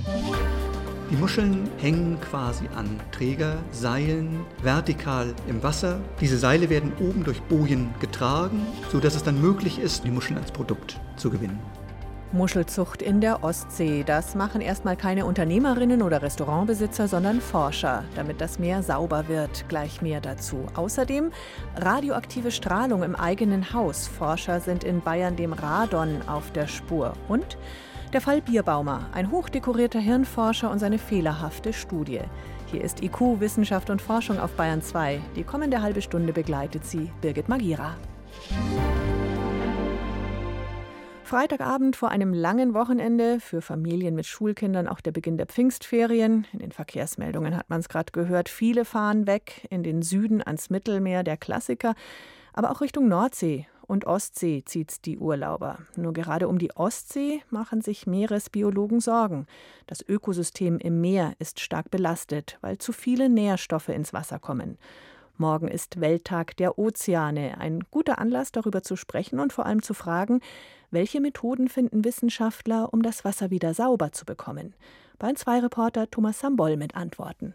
Die Muscheln hängen quasi an Trägerseilen vertikal im Wasser. Diese Seile werden oben durch Bojen getragen, sodass es dann möglich ist, die Muscheln als Produkt zu gewinnen. Muschelzucht in der Ostsee, das machen erstmal keine Unternehmerinnen oder Restaurantbesitzer, sondern Forscher, damit das Meer sauber wird. Gleich mehr dazu. Außerdem radioaktive Strahlung im eigenen Haus. Forscher sind in Bayern dem Radon auf der Spur. Und der Fall Bierbaumer, ein hochdekorierter Hirnforscher und seine fehlerhafte Studie. Hier ist IQ, Wissenschaft und Forschung auf Bayern 2. Die kommende halbe Stunde begleitet sie Birgit Magira. Freitagabend vor einem langen Wochenende, für Familien mit Schulkindern auch der Beginn der Pfingstferien. In den Verkehrsmeldungen hat man es gerade gehört, viele fahren weg in den Süden ans Mittelmeer, der Klassiker, aber auch Richtung Nordsee und Ostsee zieht's die Urlauber. Nur gerade um die Ostsee machen sich Meeresbiologen Sorgen. Das Ökosystem im Meer ist stark belastet, weil zu viele Nährstoffe ins Wasser kommen. Morgen ist Welttag der Ozeane. Ein guter Anlass, darüber zu sprechen und vor allem zu fragen, welche Methoden finden Wissenschaftler, um das Wasser wieder sauber zu bekommen? Bayern 2 Reporter Thomas Samboll mit Antworten.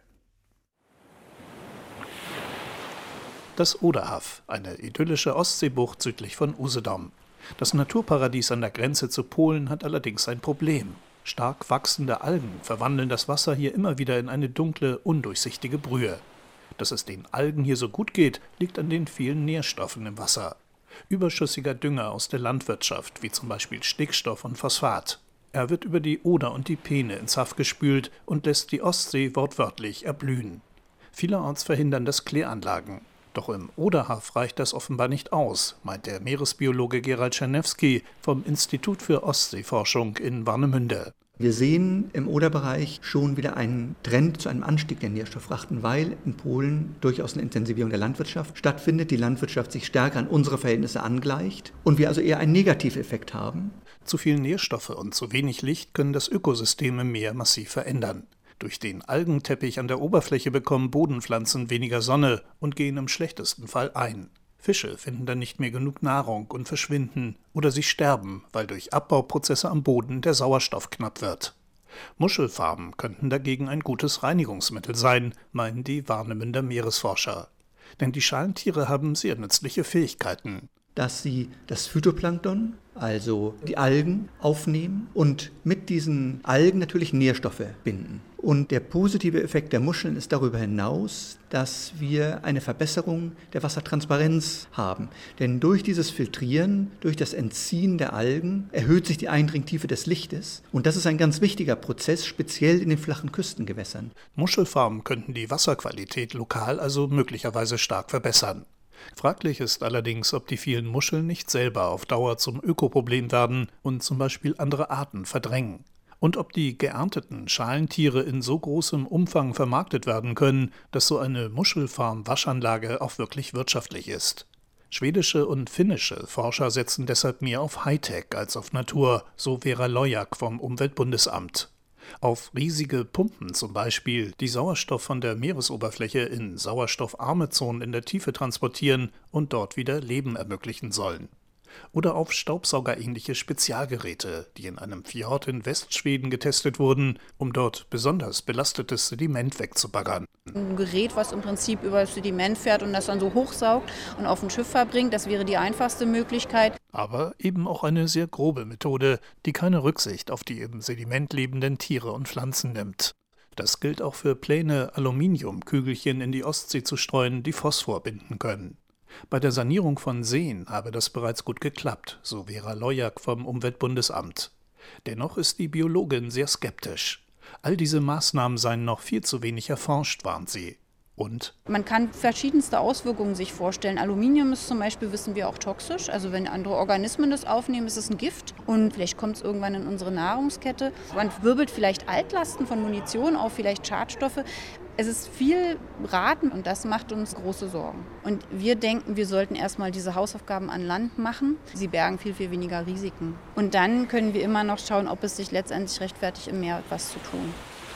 Das Oderhaff, eine idyllische Ostseebucht südlich von Usedom. Das Naturparadies an der Grenze zu Polen hat allerdings ein Problem. Stark wachsende Algen verwandeln das Wasser hier immer wieder in eine dunkle, undurchsichtige Brühe. Dass es den Algen hier so gut geht, liegt an den vielen Nährstoffen im Wasser. Überschüssiger Dünger aus der Landwirtschaft, wie zum Beispiel Stickstoff und Phosphat. Er wird über die Oder und die Peene ins Haff gespült und lässt die Ostsee wortwörtlich erblühen. Vielerorts verhindern das Kläranlagen. Doch im Oderhaff reicht das offenbar nicht aus, meint der Meeresbiologe Gerald Czernewski vom Institut für Ostseeforschung in Warnemünde. Wir sehen im Oderbereich schon wieder einen Trend zu einem Anstieg der Nährstoffrachten, weil in Polen durchaus eine Intensivierung der Landwirtschaft stattfindet, die Landwirtschaft sich stärker an unsere Verhältnisse angleicht und wir also eher einen Negativeffekt haben. Zu viel Nährstoffe und zu wenig Licht können das Ökosystem im Meer massiv verändern. Durch den Algenteppich an der Oberfläche bekommen Bodenpflanzen weniger Sonne und gehen im schlechtesten Fall ein. Fische finden dann nicht mehr genug Nahrung und verschwinden oder sie sterben, weil durch Abbauprozesse am Boden der Sauerstoff knapp wird. Muschelfarmen könnten dagegen ein gutes Reinigungsmittel sein, meinen die Warnemünder Meeresforscher. Denn die Schalentiere haben sehr nützliche Fähigkeiten. Dass sie das Phytoplankton, also die Algen, aufnehmen und mit diesen Algen natürlich Nährstoffe binden. Und der positive Effekt der Muscheln ist darüber hinaus, dass wir eine Verbesserung der Wassertransparenz haben. Denn durch dieses Filtrieren, durch das Entziehen der Algen erhöht sich die Eindringtiefe des Lichtes. Und das ist ein ganz wichtiger Prozess, speziell in den flachen Küstengewässern. Muschelfarmen könnten die Wasserqualität lokal also möglicherweise stark verbessern. Fraglich ist allerdings, ob die vielen Muscheln nicht selber auf Dauer zum Ökoproblem werden und zum Beispiel andere Arten verdrängen. Und ob die geernteten Schalentiere in so großem Umfang vermarktet werden können, dass so eine Muschelfarm-Waschanlage auch wirklich wirtschaftlich ist. Schwedische und finnische Forscher setzen deshalb mehr auf Hightech als auf Natur, so Vera Lojak vom Umweltbundesamt. Auf riesige Pumpen zum Beispiel, die Sauerstoff von der Meeresoberfläche in sauerstoffarme Zonen in der Tiefe transportieren und dort wieder Leben ermöglichen sollen. Oder auf staubsaugerähnliche Spezialgeräte, die in einem Fjord in Westschweden getestet wurden, um dort besonders belastetes Sediment wegzubaggern. Ein Gerät, was im Prinzip über das Sediment fährt und das dann so hochsaugt und auf ein Schiff verbringt, das wäre die einfachste Möglichkeit. Aber eben auch eine sehr grobe Methode, die keine Rücksicht auf die im Sediment lebenden Tiere und Pflanzen nimmt. Das gilt auch für Pläne, Aluminiumkügelchen in die Ostsee zu streuen, die Phosphor binden können. Bei der Sanierung von Seen habe das bereits gut geklappt, so Vera Lojak vom Umweltbundesamt. Dennoch ist die Biologin sehr skeptisch. All diese Maßnahmen seien noch viel zu wenig erforscht, warnt sie. Und? Man kann verschiedenste Auswirkungen sich vorstellen. Aluminium ist zum Beispiel, wissen wir, auch toxisch. Also wenn andere Organismen das aufnehmen, ist es ein Gift. Und vielleicht kommt es irgendwann in unsere Nahrungskette. Man wirbelt vielleicht Altlasten von Munition auf, vielleicht Schadstoffe. Es ist viel Raten und das macht uns große Sorgen. Und wir denken, wir sollten erstmal diese Hausaufgaben an Land machen. Sie bergen viel, viel weniger Risiken. Und dann können wir immer noch schauen, ob es sich letztendlich rechtfertigt, im Meer etwas zu tun.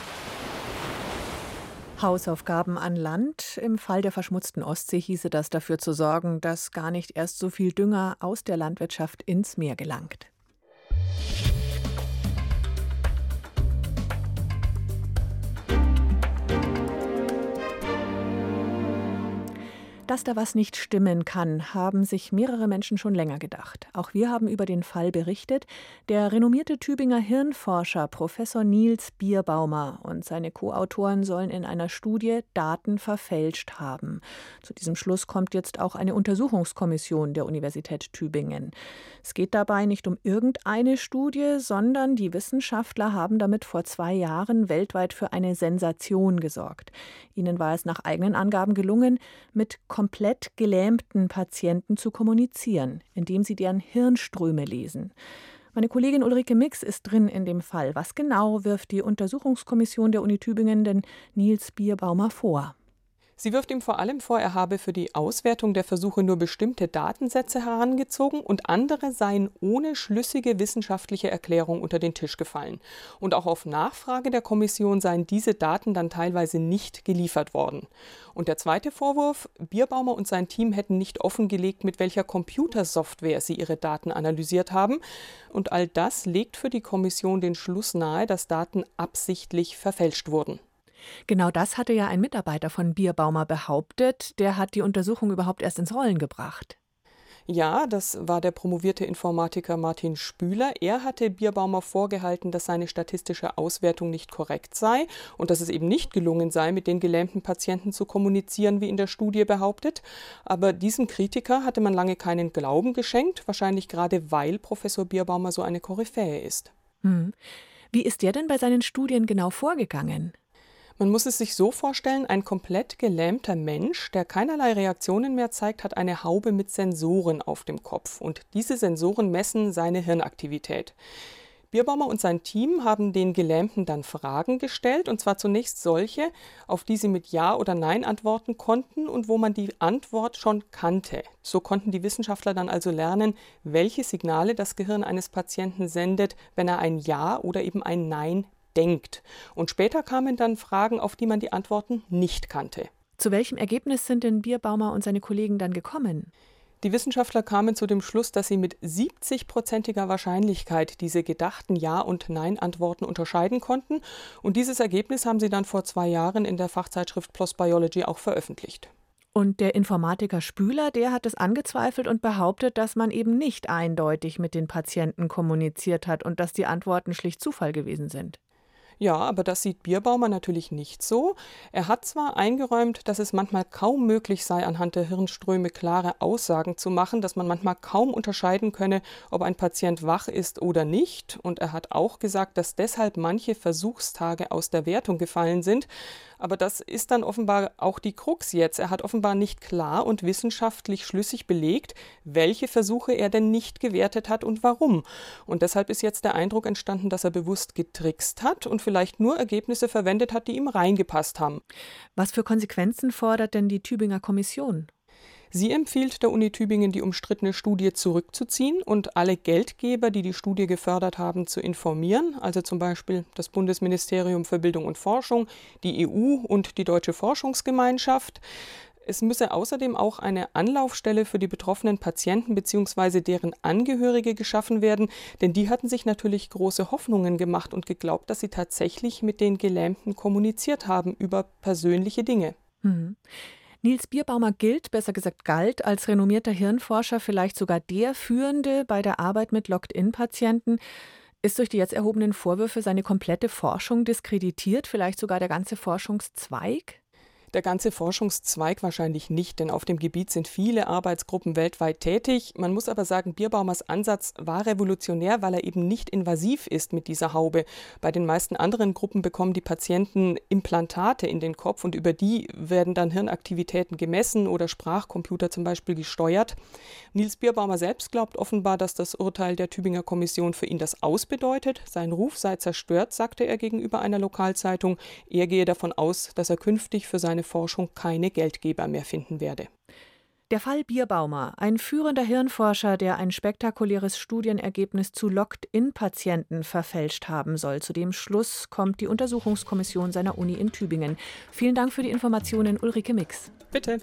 Hausaufgaben an Land. Im Fall der verschmutzten Ostsee hieße das, dafür zu sorgen, dass gar nicht erst so viel Dünger aus der Landwirtschaft ins Meer gelangt. dass da was nicht stimmen kann, haben sich mehrere Menschen schon länger gedacht. Auch wir haben über den Fall berichtet. Der renommierte Tübinger Hirnforscher Professor Niels Bierbaumer und seine Co-Autoren sollen in einer Studie Daten verfälscht haben. Zu diesem Schluss kommt jetzt auch eine Untersuchungskommission der Universität Tübingen. Es geht dabei nicht um irgendeine Studie, sondern die Wissenschaftler haben damit vor 2 Jahren weltweit für eine Sensation gesorgt. Ihnen war es nach eigenen Angaben gelungen, mit komplett gelähmten Patienten zu kommunizieren, indem sie deren Hirnströme lesen. Meine Kollegin Ulrike Mix ist drin in dem Fall. Was genau wirft die Untersuchungskommission der Uni Tübingen denn Niels Bierbaumer vor? Sie wirft ihm vor allem vor, er habe für die Auswertung der Versuche nur bestimmte Datensätze herangezogen und andere seien ohne schlüssige wissenschaftliche Erklärung unter den Tisch gefallen. Und auch auf Nachfrage der Kommission seien diese Daten dann teilweise nicht geliefert worden. Und der zweite Vorwurf, Bierbaumer und sein Team hätten nicht offengelegt, mit welcher Computersoftware sie ihre Daten analysiert haben. Und all das legt für die Kommission den Schluss nahe, dass Daten absichtlich verfälscht wurden. Genau das hatte ja ein Mitarbeiter von Bierbaumer behauptet. Der hat die Untersuchung überhaupt erst ins Rollen gebracht. Ja, das war der promovierte Informatiker Martin Spüler. Er hatte Bierbaumer vorgehalten, dass seine statistische Auswertung nicht korrekt sei und dass es eben nicht gelungen sei, mit den gelähmten Patienten zu kommunizieren, wie in der Studie behauptet. Aber diesem Kritiker hatte man lange keinen Glauben geschenkt, wahrscheinlich gerade weil Professor Bierbaumer so eine Koryphäe ist. Wie ist der denn bei seinen Studien genau vorgegangen? Man muss es sich so vorstellen, ein komplett gelähmter Mensch, der keinerlei Reaktionen mehr zeigt, hat eine Haube mit Sensoren auf dem Kopf. Und diese Sensoren messen seine Hirnaktivität. Bierbaumer und sein Team haben den Gelähmten dann Fragen gestellt, und zwar zunächst solche, auf die sie mit Ja oder Nein antworten konnten und wo man die Antwort schon kannte. So konnten die Wissenschaftler dann also lernen, welche Signale das Gehirn eines Patienten sendet, wenn er ein Ja oder eben ein Nein denkt. Und später kamen dann Fragen, auf die man die Antworten nicht kannte. Zu welchem Ergebnis sind denn Bierbaumer und seine Kollegen dann gekommen? Die Wissenschaftler kamen zu dem Schluss, dass sie mit 70-prozentiger Wahrscheinlichkeit diese gedachten Ja- und Nein-Antworten unterscheiden konnten. Und dieses Ergebnis haben sie dann vor 2 Jahren in der Fachzeitschrift PLOS Biology auch veröffentlicht. Und der Informatiker Spüler, der hat es angezweifelt und behauptet, dass man eben nicht eindeutig mit den Patienten kommuniziert hat und dass die Antworten schlicht Zufall gewesen sind. Ja, aber das sieht Bierbaumer natürlich nicht so. Er hat zwar eingeräumt, dass es manchmal kaum möglich sei, anhand der Hirnströme klare Aussagen zu machen, dass man manchmal kaum unterscheiden könne, ob ein Patient wach ist oder nicht. Und er hat auch gesagt, dass deshalb manche Versuchstage aus der Wertung gefallen sind. Aber das ist dann offenbar auch die Krux jetzt. Er hat offenbar nicht klar und wissenschaftlich schlüssig belegt, welche Versuche er denn nicht gewertet hat und warum. Und deshalb ist jetzt der Eindruck entstanden, dass er bewusst getrickst hat und vielleicht nur Ergebnisse verwendet hat, die ihm reingepasst haben. Was für Konsequenzen fordert denn die Tübinger Kommission? Sie empfiehlt der Uni Tübingen, die umstrittene Studie zurückzuziehen und alle Geldgeber, die die Studie gefördert haben, zu informieren, also zum Beispiel das Bundesministerium für Bildung und Forschung, die EU und die Deutsche Forschungsgemeinschaft. Es müsse außerdem auch eine Anlaufstelle für die betroffenen Patienten bzw. deren Angehörige geschaffen werden, denn die hatten sich natürlich große Hoffnungen gemacht und geglaubt, dass sie tatsächlich mit den Gelähmten kommuniziert haben über persönliche Dinge. Niels Bierbaumer gilt, besser gesagt galt, als renommierter Hirnforscher, vielleicht sogar der Führende bei der Arbeit mit Locked-in-Patienten. Ist durch die jetzt erhobenen Vorwürfe seine komplette Forschung diskreditiert, vielleicht sogar der ganze Forschungszweig? Der ganze Forschungszweig wahrscheinlich nicht, denn auf dem Gebiet sind viele Arbeitsgruppen weltweit tätig. Man muss aber sagen, Bierbaumers Ansatz war revolutionär, weil er eben nicht invasiv ist mit dieser Haube. Bei den meisten anderen Gruppen bekommen die Patienten Implantate in den Kopf und über die werden dann Hirnaktivitäten gemessen oder Sprachcomputer zum Beispiel gesteuert. Niels Bierbaumer selbst glaubt offenbar, dass das Urteil der Tübinger Kommission für ihn das Aus bedeutet. Sein Ruf sei zerstört, sagte er gegenüber einer Lokalzeitung. Er gehe davon aus, dass er künftig für seine Forschung keine Geldgeber mehr finden werde. Der Fall Bierbaumer, ein führender Hirnforscher, der ein spektakuläres Studienergebnis zu Locked-in-Patienten verfälscht haben soll. Zu dem Schluss kommt die Untersuchungskommission seiner Uni in Tübingen. Vielen Dank für die Informationen, Ulrike Mix. Bitte.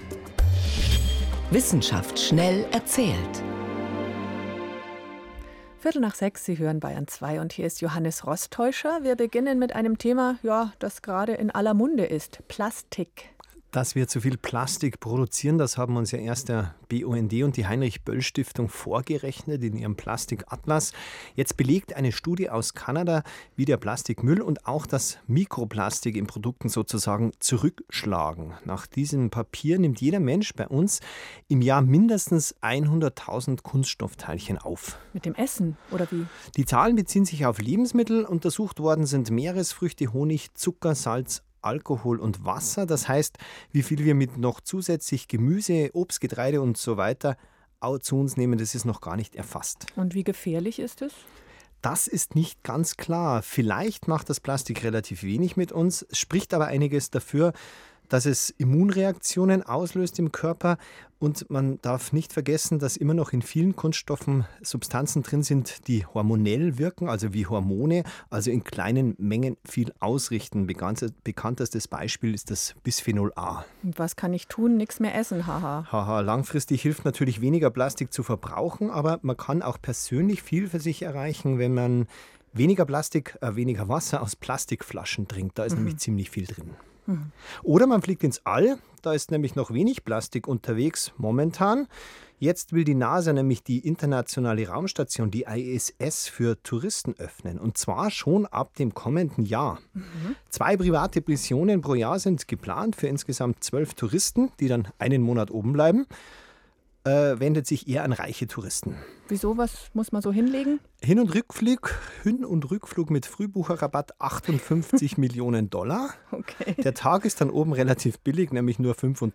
Wissenschaft schnell erzählt. 5:15, Sie hören Bayern 2 und hier ist Johannes Rostäuscher. Wir beginnen mit einem Thema, das gerade in aller Munde ist: Plastik. Dass wir zu viel Plastik produzieren, das haben uns ja erst der BUND und die Heinrich-Böll-Stiftung vorgerechnet in ihrem Plastikatlas. Jetzt belegt eine Studie aus Kanada, wie der Plastikmüll und auch das Mikroplastik in Produkten sozusagen zurückschlagen. Nach diesem Papier nimmt jeder Mensch bei uns im Jahr mindestens 100.000 Kunststoffteilchen auf. Mit dem Essen oder wie? Die Zahlen beziehen sich auf Lebensmittel. Untersucht worden sind Meeresfrüchte, Honig, Zucker, Salz, Alkohol und Wasser. Das heißt, wie viel wir mit noch zusätzlich Gemüse, Obst, Getreide und so weiter zu uns nehmen, das ist noch gar nicht erfasst. Und wie gefährlich ist es? Das ist nicht ganz klar. Vielleicht macht das Plastik relativ wenig mit uns, spricht aber einiges dafür, dass es Immunreaktionen auslöst im Körper. Und man darf nicht vergessen, dass immer noch in vielen Kunststoffen Substanzen drin sind, die hormonell wirken, also wie Hormone, also in kleinen Mengen viel ausrichten. Bekanntestes Beispiel ist das Bisphenol A. Und was kann ich tun? Nichts mehr essen, haha. Haha, langfristig hilft natürlich weniger Plastik zu verbrauchen, aber man kann auch persönlich viel für sich erreichen, wenn man weniger Wasser aus Plastikflaschen trinkt. Da ist nämlich ziemlich viel drin. Oder man fliegt ins All, da ist nämlich noch wenig Plastik unterwegs momentan. Jetzt will die NASA nämlich die internationale Raumstation, die ISS, für Touristen öffnen. Und zwar schon ab dem kommenden Jahr. 2 private Missionen pro Jahr sind geplant für insgesamt 12 Touristen, die dann einen Monat oben bleiben. Wendet sich eher an reiche Touristen. Wieso? Was muss man so hinlegen? Hin- und Rückflug mit Frühbucherrabatt 58 Millionen $. Okay. Der Tag ist dann oben relativ billig, nämlich nur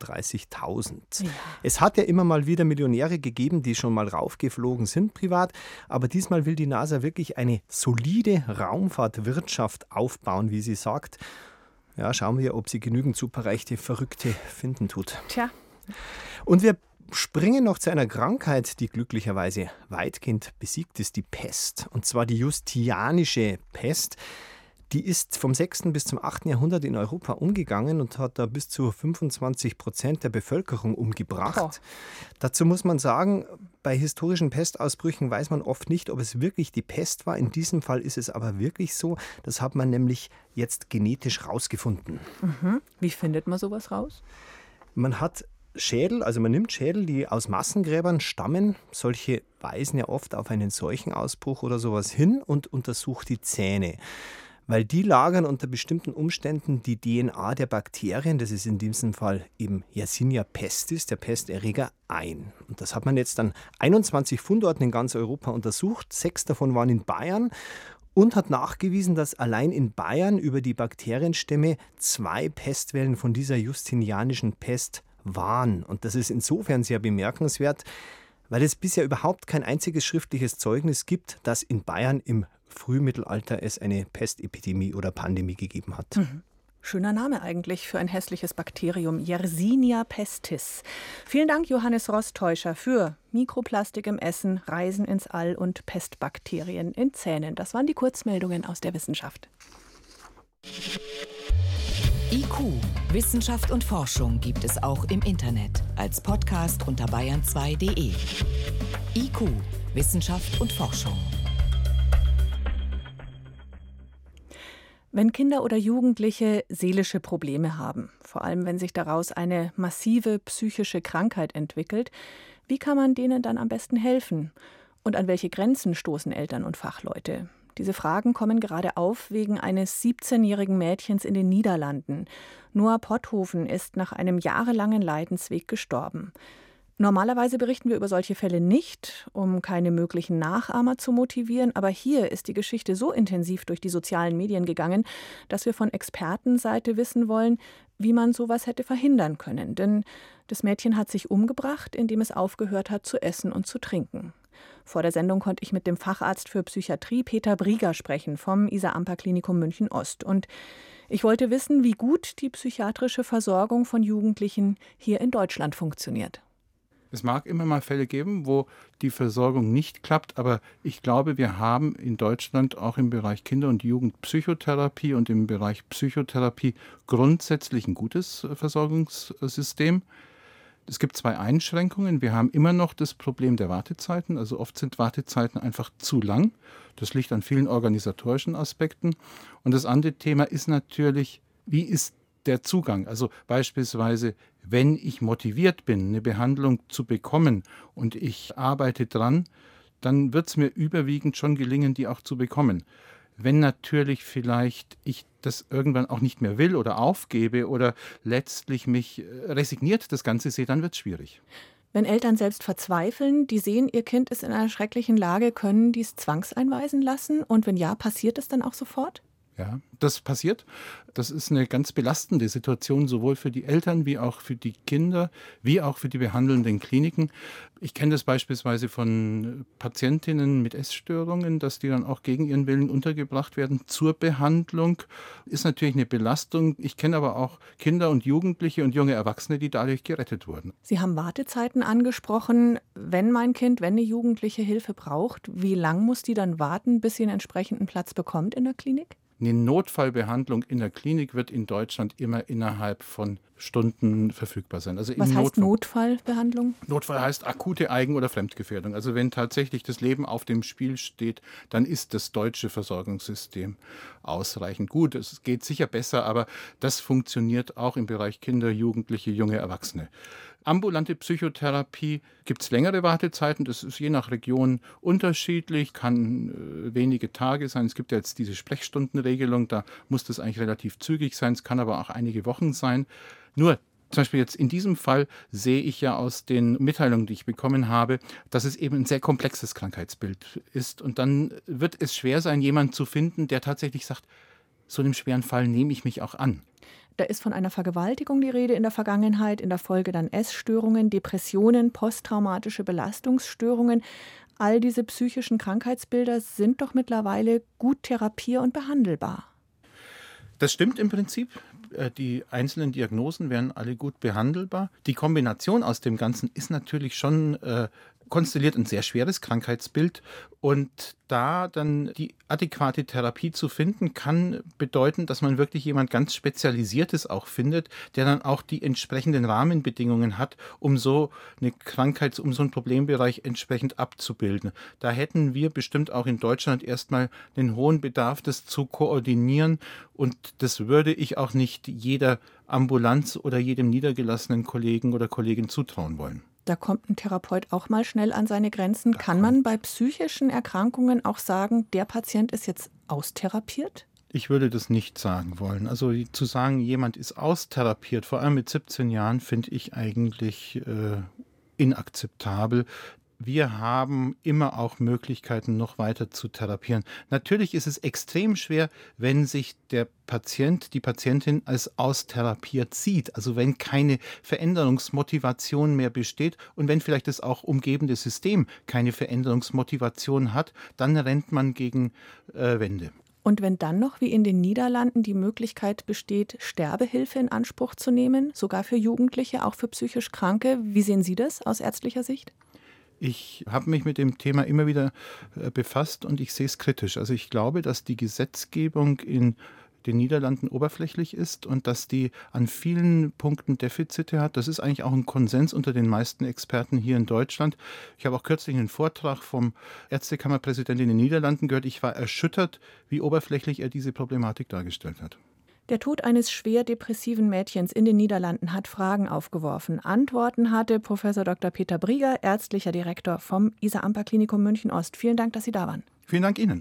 35.000. Ja. Es hat ja immer mal wieder Millionäre gegeben, die schon mal raufgeflogen sind privat, aber diesmal will die NASA wirklich eine solide Raumfahrtwirtschaft aufbauen, wie sie sagt. Ja, schauen wir, ob sie genügend superreiche Verrückte finden tut. Tja. Und wir springen noch zu einer Krankheit, die glücklicherweise weitgehend besiegt ist, die Pest. Und zwar die Justinianische Pest. Die ist vom 6. bis zum 8. Jahrhundert in Europa umgegangen und hat da bis zu 25% der Bevölkerung umgebracht. Oh. Dazu muss man sagen, bei historischen Pestausbrüchen weiß man oft nicht, ob es wirklich die Pest war. In diesem Fall ist es aber wirklich so. Das hat man nämlich jetzt genetisch rausgefunden. Wie findet man sowas raus? Man hat man nimmt Schädel, die aus Massengräbern stammen. Solche weisen ja oft auf einen Seuchenausbruch oder sowas hin und untersucht die Zähne. Weil die lagern unter bestimmten Umständen die DNA der Bakterien, das ist in diesem Fall eben Yersinia pestis, der Pesterreger, ein. Und das hat man jetzt an 21 Fundorten in ganz Europa untersucht. 6 davon waren in Bayern. Und hat nachgewiesen, dass allein in Bayern über die Bakterienstämme 2 Pestwellen von dieser Justinianischen Pest waren. Und das ist insofern sehr bemerkenswert, weil es bisher überhaupt kein einziges schriftliches Zeugnis gibt, dass in Bayern im Frühmittelalter es eine Pestepidemie oder Pandemie gegeben hat. Schöner Name eigentlich für ein hässliches Bakterium, Yersinia pestis. Vielen Dank, Johannes Rostäuscher, für Mikroplastik im Essen, Reisen ins All und Pestbakterien in Zähnen. Das waren die Kurzmeldungen aus der Wissenschaft. IQ, Wissenschaft und Forschung gibt es auch im Internet als Podcast unter bayern2.de. IQ, Wissenschaft und Forschung. Wenn Kinder oder Jugendliche seelische Probleme haben, vor allem wenn sich daraus eine massive psychische Krankheit entwickelt, wie kann man denen dann am besten helfen? Und an welche Grenzen stoßen Eltern und Fachleute? Diese Fragen kommen gerade auf wegen eines 17-jährigen Mädchens in den Niederlanden. Noah Potthofen ist nach einem jahrelangen Leidensweg gestorben. Normalerweise berichten wir über solche Fälle nicht, um keine möglichen Nachahmer zu motivieren, aber hier ist die Geschichte so intensiv durch die sozialen Medien gegangen, dass wir von Expertenseite wissen wollen, wie man sowas hätte verhindern können. Denn das Mädchen hat sich umgebracht, indem es aufgehört hat zu essen und zu trinken. Vor der Sendung konnte ich mit dem Facharzt für Psychiatrie Peter Brieger sprechen vom Isar-Amper-Klinikum München-Ost. Und ich wollte wissen, wie gut die psychiatrische Versorgung von Jugendlichen hier in Deutschland funktioniert. Es mag immer mal Fälle geben, wo die Versorgung nicht klappt, aber ich glaube, wir haben in Deutschland auch im Bereich Kinder- und Jugendpsychotherapie und im Bereich Psychotherapie grundsätzlich ein gutes Versorgungssystem. Es gibt 2 Einschränkungen. Wir haben immer noch das Problem der Wartezeiten. Also oft sind Wartezeiten einfach zu lang. Das liegt an vielen organisatorischen Aspekten. Und das andere Thema ist natürlich, wie ist der Zugang? Also beispielsweise, wenn ich motiviert bin, eine Behandlung zu bekommen und ich arbeite dran, dann wird es mir überwiegend schon gelingen, die auch zu bekommen. Wenn natürlich vielleicht ich das irgendwann auch nicht mehr will oder aufgebe oder letztlich mich resigniert das Ganze sehe, dann wird es schwierig. Wenn Eltern selbst verzweifeln, die sehen, ihr Kind ist in einer schrecklichen Lage, können die es zwangseinweisen lassen? Und wenn ja, passiert es dann auch sofort? Ja, das passiert. Das ist eine ganz belastende Situation, sowohl für die Eltern wie auch für die Kinder, wie auch für die behandelnden Kliniken. Ich kenne das beispielsweise von Patientinnen mit Essstörungen, dass die dann auch gegen ihren Willen untergebracht werden zur Behandlung. Ist natürlich eine Belastung. Ich kenne aber auch Kinder und Jugendliche und junge Erwachsene, die dadurch gerettet wurden. Sie haben Wartezeiten angesprochen. Wenn mein Kind, wenn eine Jugendliche Hilfe braucht, wie lang muss die dann warten, bis sie einen entsprechenden Platz bekommt in der Klinik? Eine Notfallbehandlung in der Klinik wird in Deutschland immer innerhalb von Stunden verfügbar sein. Also Was heißt Notfallbehandlung? Notfall heißt akute Eigen- oder Fremdgefährdung. Also wenn tatsächlich das Leben auf dem Spiel steht, dann ist das deutsche Versorgungssystem ausreichend gut. Es geht sicher besser, aber das funktioniert auch im Bereich Kinder, Jugendliche, junge Erwachsene. Ambulante Psychotherapie gibt es längere Wartezeiten, das ist je nach Region unterschiedlich, kann wenige Tage sein. Es gibt ja jetzt diese Sprechstundenregelung, da muss das eigentlich relativ zügig sein, es kann aber auch einige Wochen sein. Nur zum Beispiel jetzt in diesem Fall sehe ich ja aus den Mitteilungen, die ich bekommen habe, dass es eben ein sehr komplexes Krankheitsbild ist und dann wird es schwer sein, jemanden zu finden, der tatsächlich sagt, so einem schweren Fall nehme ich mich auch an. Da ist von einer Vergewaltigung die Rede in der Vergangenheit, in der Folge dann Essstörungen, Depressionen, posttraumatische Belastungsstörungen. All diese psychischen Krankheitsbilder sind doch mittlerweile gut therapier- und behandelbar. Das stimmt im Prinzip. Die einzelnen Diagnosen wären alle gut behandelbar. Die Kombination aus dem Ganzen ist natürlich schon konstelliert ein sehr schweres Krankheitsbild und da dann die adäquate Therapie zu finden, kann bedeuten, dass man wirklich jemand ganz Spezialisiertes auch findet, der dann auch die entsprechenden Rahmenbedingungen hat, um so eine Krankheit, um so einen Problembereich entsprechend abzubilden. Da hätten wir bestimmt auch in Deutschland erstmal einen hohen Bedarf, das zu koordinieren und das würde ich auch nicht jeder Ambulanz oder jedem niedergelassenen Kollegen oder Kollegin zutrauen wollen. Da kommt ein Therapeut auch mal schnell an seine Grenzen. Kann man bei psychischen Erkrankungen auch sagen, der Patient ist jetzt austherapiert? Ich würde das nicht sagen wollen. Also zu sagen, jemand ist austherapiert, vor allem mit 17 Jahren, finde ich eigentlich inakzeptabel. Wir haben immer auch Möglichkeiten, noch weiter zu therapieren. Natürlich ist es extrem schwer, wenn sich der Patient, die Patientin als austherapiert sieht. Also wenn keine Veränderungsmotivation mehr besteht und wenn vielleicht das auch umgebende System keine Veränderungsmotivation hat, dann rennt man gegen Wände. Und wenn dann noch, wie in den Niederlanden, die Möglichkeit besteht, Sterbehilfe in Anspruch zu nehmen, sogar für Jugendliche, auch für psychisch Kranke, wie sehen Sie das aus ärztlicher Sicht? Ich habe mich mit dem Thema immer wieder befasst und ich sehe es kritisch. Also ich glaube, dass die Gesetzgebung in den Niederlanden oberflächlich ist und dass die an vielen Punkten Defizite hat. Das ist eigentlich auch ein Konsens unter den meisten Experten hier in Deutschland. Ich habe auch kürzlich einen Vortrag vom Ärztekammerpräsidenten in den Niederlanden gehört. Ich war erschüttert, wie oberflächlich er diese Problematik dargestellt hat. Der Tod eines schwer depressiven Mädchens in den Niederlanden hat Fragen aufgeworfen. Antworten hatte Prof. Dr. Peter Brieger, ärztlicher Direktor vom Isar-Amper-Klinikum München-Ost. Vielen Dank, dass Sie da waren. Vielen Dank Ihnen.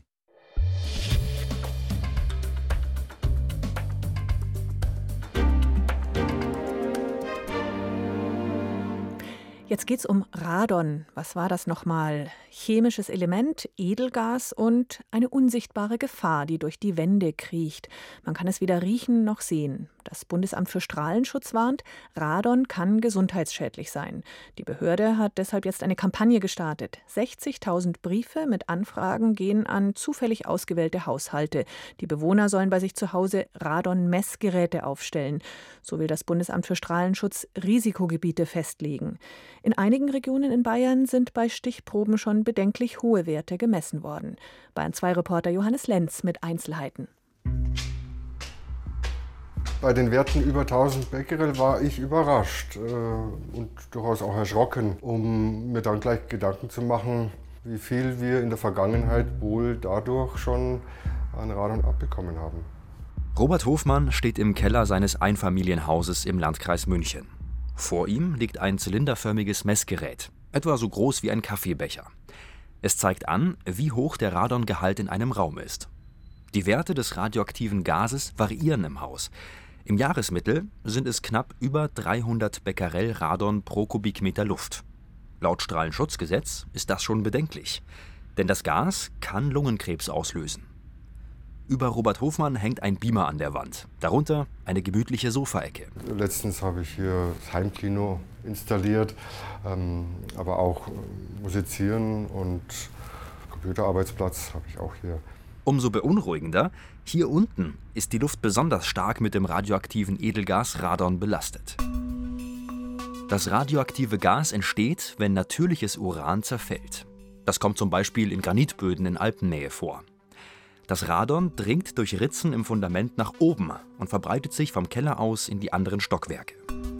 Jetzt geht es um Radon. Was war das nochmal? Chemisches Element, Edelgas und eine unsichtbare Gefahr, die durch die Wände kriecht. Man kann es weder riechen noch sehen. Das Bundesamt für Strahlenschutz warnt, Radon kann gesundheitsschädlich sein. Die Behörde hat deshalb jetzt eine Kampagne gestartet. 60.000 Briefe mit Anfragen gehen an zufällig ausgewählte Haushalte. Die Bewohner sollen bei sich zu Hause Radon-Messgeräte aufstellen. So will das Bundesamt für Strahlenschutz Risikogebiete festlegen. In einigen Regionen in Bayern sind bei Stichproben schon bedenklich hohe Werte gemessen worden. Bayern 2-Reporter Johannes Lenz mit Einzelheiten. Bei den Werten über 1000 Becquerel war ich überrascht und durchaus auch erschrocken, um mir dann gleich Gedanken zu machen, wie viel wir in der Vergangenheit wohl dadurch schon an Radon abbekommen haben. Robert Hofmann steht im Keller seines Einfamilienhauses im Landkreis München. Vor ihm liegt ein zylinderförmiges Messgerät, etwa so groß wie ein Kaffeebecher. Es zeigt an, wie hoch der Radongehalt in einem Raum ist. Die Werte des radioaktiven Gases variieren im Haus. Im Jahresmittel sind es knapp über 300 Becquerel Radon pro Kubikmeter Luft. Laut Strahlenschutzgesetz ist das schon bedenklich, denn das Gas kann Lungenkrebs auslösen. Über Robert Hofmann hängt ein Beamer an der Wand, darunter eine gemütliche Sofaecke. Letztens habe ich hier das Heimkino installiert, aber auch musizieren und Computerarbeitsplatz habe ich auch hier. Umso beunruhigender, hier unten ist die Luft besonders stark mit dem radioaktiven Edelgas Radon belastet. Das radioaktive Gas entsteht, wenn natürliches Uran zerfällt. Das kommt zum Beispiel in Granitböden in Alpennähe vor. Das Radon dringt durch Ritzen im Fundament nach oben und verbreitet sich vom Keller aus in die anderen Stockwerke.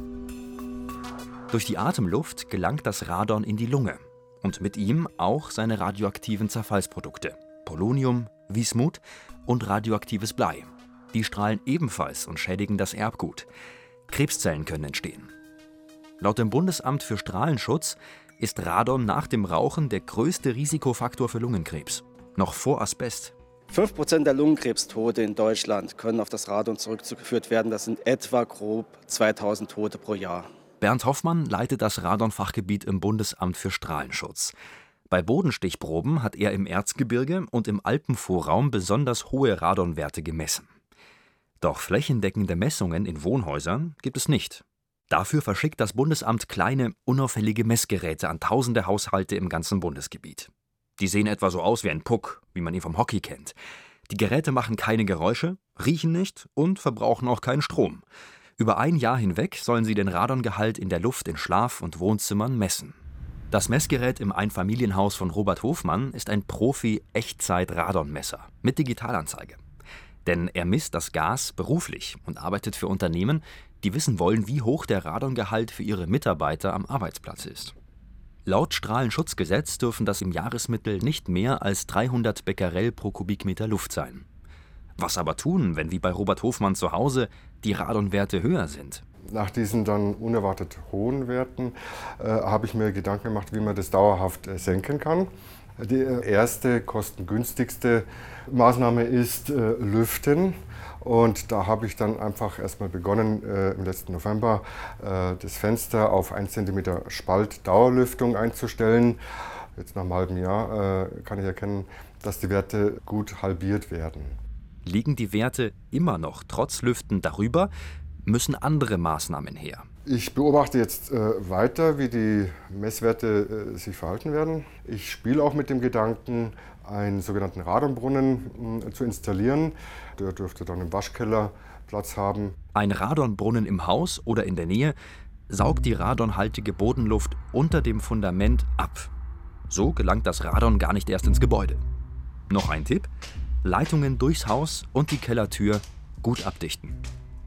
Durch die Atemluft gelangt das Radon in die Lunge und mit ihm auch seine radioaktiven Zerfallsprodukte: Polonium, Wismut und radioaktives Blei. Die strahlen ebenfalls und schädigen das Erbgut. Krebszellen können entstehen. Laut dem Bundesamt für Strahlenschutz ist Radon nach dem Rauchen der größte Risikofaktor für Lungenkrebs, noch vor Asbest. 5% der Lungenkrebstote in Deutschland können auf das Radon zurückgeführt werden. Das sind etwa grob 2000 Tote pro Jahr. Bernd Hoffmann leitet das Radonfachgebiet im Bundesamt für Strahlenschutz. Bei Bodenstichproben hat er im Erzgebirge und im Alpenvorraum besonders hohe Radonwerte gemessen. Doch flächendeckende Messungen in Wohnhäusern gibt es nicht. Dafür verschickt das Bundesamt kleine, unauffällige Messgeräte an tausende Haushalte im ganzen Bundesgebiet. Die sehen etwa so aus wie ein Puck, wie man ihn vom Hockey kennt. Die Geräte machen keine Geräusche, riechen nicht und verbrauchen auch keinen Strom. Über ein Jahr hinweg sollen sie den Radongehalt in der Luft in Schlaf- und Wohnzimmern messen. Das Messgerät im Einfamilienhaus von Robert Hofmann ist ein Profi-Echtzeit-Radonmesser mit Digitalanzeige. Denn er misst das Gas beruflich und arbeitet für Unternehmen, die wissen wollen, wie hoch der Radongehalt für ihre Mitarbeiter am Arbeitsplatz ist. Laut Strahlenschutzgesetz dürfen das im Jahresmittel nicht mehr als 300 Becquerel pro Kubikmeter Luft sein. Was aber tun, wenn wie bei Robert Hofmann zu Hause die Radonwerte höher sind? Nach diesen dann unerwartet hohen Werten habe ich mir Gedanken gemacht, wie man das dauerhaft senken kann. Die erste, kostengünstigste Maßnahme ist Lüften. Und da habe ich dann einfach erstmal begonnen, im letzten November das Fenster auf 1 cm Spalt Dauerlüftung einzustellen. Jetzt nach einem halben Jahr kann ich erkennen, dass die Werte gut halbiert werden. Liegen die Werte immer noch trotz Lüften darüber, müssen andere Maßnahmen her. Ich beobachte jetzt weiter, wie die Messwerte sich verhalten werden. Ich spiele auch mit dem Gedanken, einen sogenannten Radonbrunnen zu installieren. Der dürfte dann im Waschkeller Platz haben. Ein Radonbrunnen im Haus oder in der Nähe saugt die radonhaltige Bodenluft unter dem Fundament ab. So gelangt das Radon gar nicht erst ins Gebäude. Noch ein Tipp: Leitungen durchs Haus und die Kellertür gut abdichten.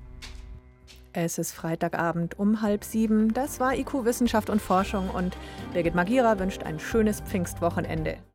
Es ist Freitagabend um 6:30. Das war IQ Wissenschaft und Forschung und Birgit Magira wünscht ein schönes Pfingstwochenende.